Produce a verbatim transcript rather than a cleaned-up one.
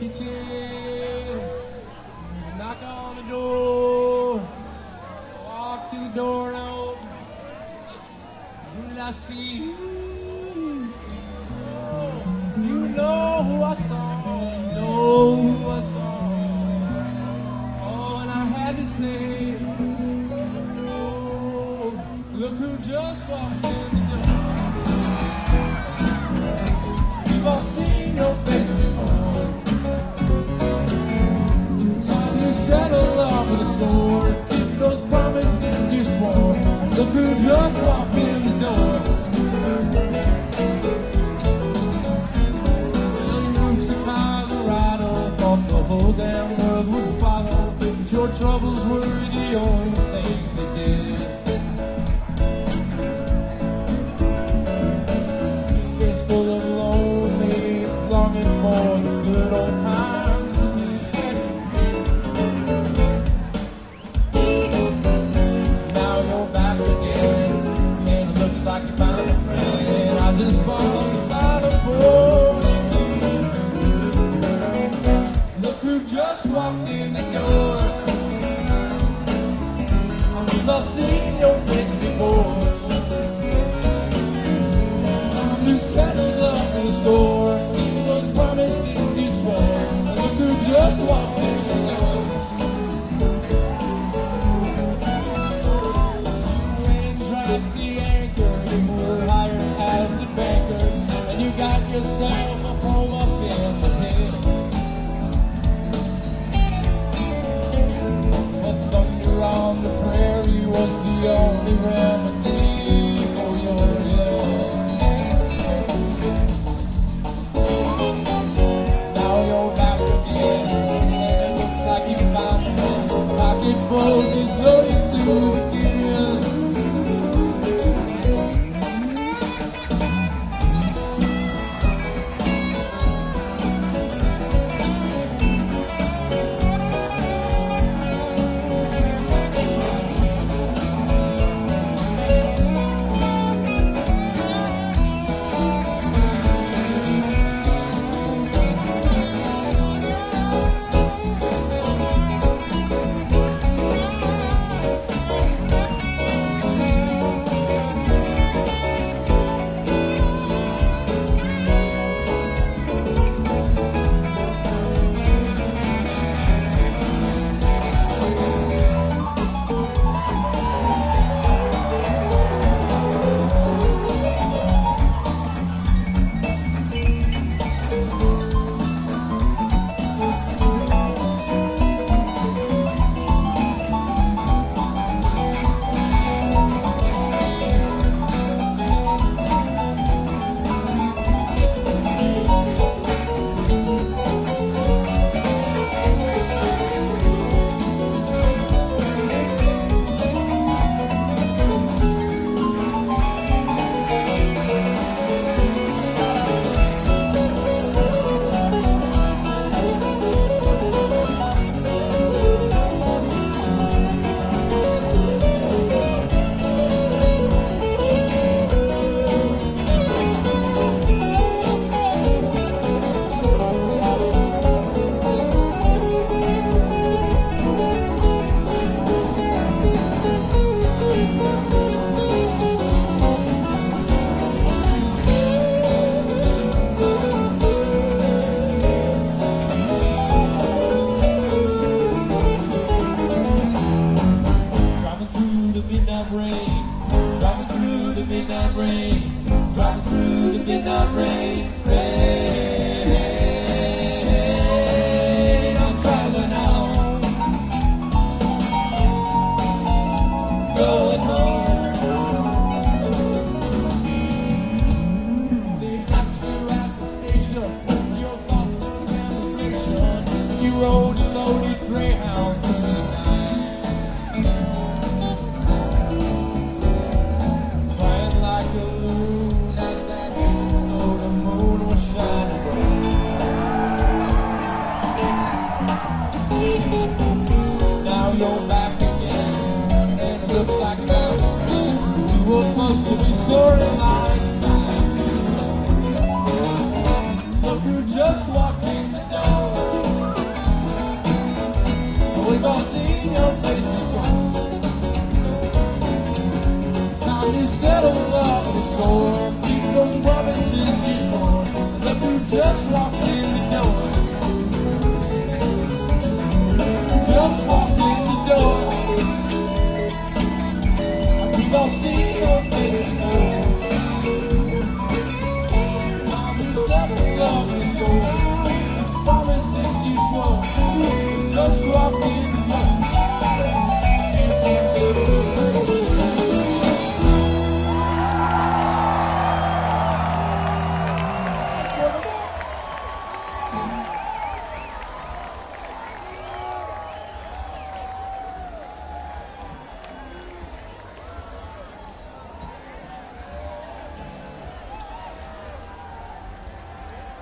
kitchen, knock on the door, walk to the door and open. Who did I see? You know who I saw, you know who I saw. Oh, and I had to say, oh, look who just walked in the door. We've all seen your face before. Time to settle up with a score. Keep those promises you swore. Look who just walked in the door. The whole damn world would follow, but your troubles were the only things they did. Suitcase full of lonely, longing for the good old times ahead. Now you're back again, and it looks like you found a friend. I just bought about a boy. Who just walked in the door. We've all seen your face before. Time to settle up the score. Keep those promises you swore. Look who just walked in the door. You went and dropped the anchor. You were hired as a banker, and you got yourself a home up in the hills. On the prairie was the only remedy for your ill. Now you're back again, and it looks like you found the pocketbook is loaded to the gill. Look who just walked in the door. walk to